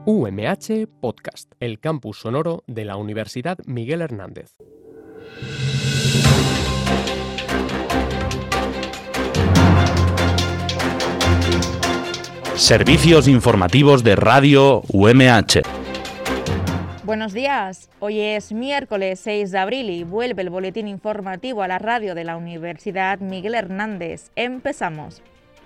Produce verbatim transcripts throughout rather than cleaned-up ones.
U M H Podcast, el campus sonoro de la Universidad Miguel Hernández. Servicios informativos de Radio U M H. Buenos días, hoy es miércoles seis de abril y vuelve el boletín informativo a la radio de la Universidad Miguel Hernández. Empezamos.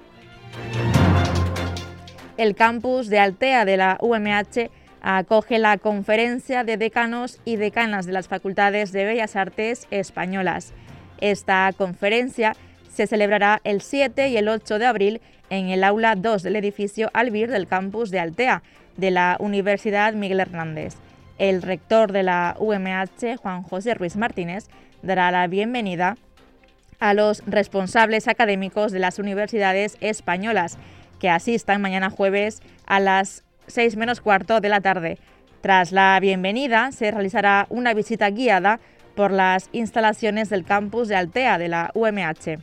El campus de Altea de la U M H acoge la conferencia de decanos y decanas de las Facultades de Bellas Artes españolas. Esta conferencia se celebrará el siete y el ocho de abril en el aula dos del edificio Albir del campus de Altea de la Universidad Miguel Hernández. El rector de la U M H, Juan José Ruiz Martínez, dará la bienvenida a los responsables académicos de las universidades españolas que asistan mañana jueves a las seis menos cuarto de la tarde. Tras la bienvenida, se realizará una visita guiada por las instalaciones del campus de Altea de la U M H.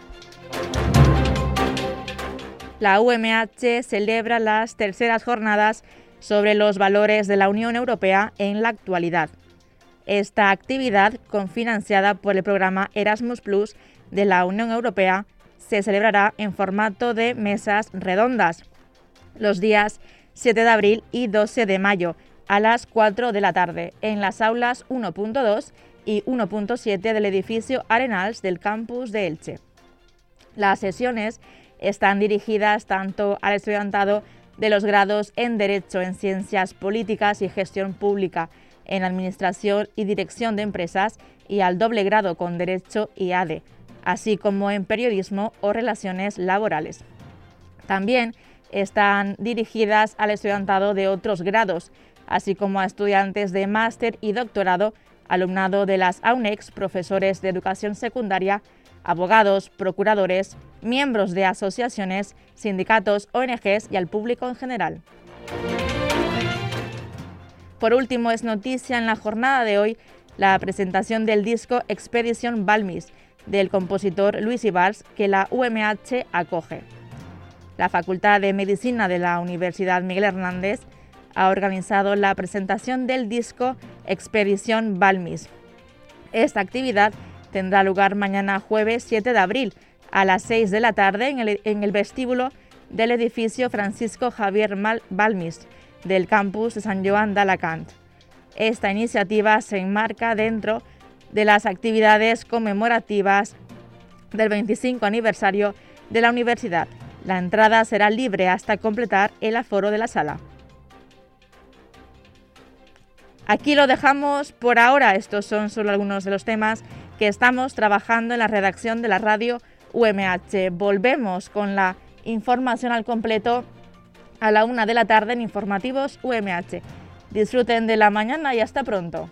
La U M H celebra las terceras jornadas sobre los valores de la Unión Europea en la actualidad. Esta actividad, cofinanciada por el programa Erasmus Plus de la Unión Europea, se celebrará en formato de mesas redondas los días siete de abril y doce de mayo a las cuatro de la tarde en las aulas uno punto dos y uno punto siete del edificio Arenals del campus de Elche. Las sesiones están dirigidas tanto al estudiantado de los grados en Derecho, en Ciencias Políticas y Gestión Pública, en Administración y Dirección de Empresas y al doble grado con Derecho y A D E, así como en Periodismo o Relaciones Laborales. También están dirigidas al estudiantado de otros grados, así como a estudiantes de máster y doctorado, alumnado de las A U N E X, profesores de educación secundaria, abogados, procuradores, miembros de asociaciones, sindicatos, O N Ges y al público en general. Por último, es noticia en la jornada de hoy la presentación del disco Expedición Balmis del compositor Luis Ibars, que la U M H acoge. La Facultad de Medicina de la Universidad Miguel Hernández ha organizado la presentación del disco Expedición Balmis. Esta actividad tendrá lugar mañana jueves siete de abril a las seis de la tarde en el, en el vestíbulo del edificio Francisco Javier Mal Balmis del campus de San Joan d'Alacant. Esta iniciativa se enmarca dentro de las actividades conmemorativas del veinticinco aniversario de la universidad. La entrada será libre hasta completar el aforo de la sala. Aquí lo dejamos por ahora. Estos son solo algunos de los temas que estamos trabajando en la redacción de la radio U M H. Volvemos con la información al completo a la una de la tarde en Informativos U M H. Disfruten de la mañana y hasta pronto.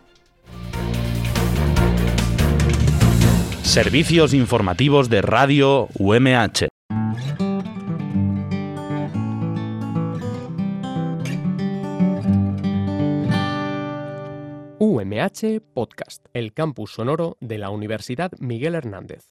Servicios informativos de Radio U M H. U M H Podcast, el campus sonoro de la Universidad Miguel Hernández.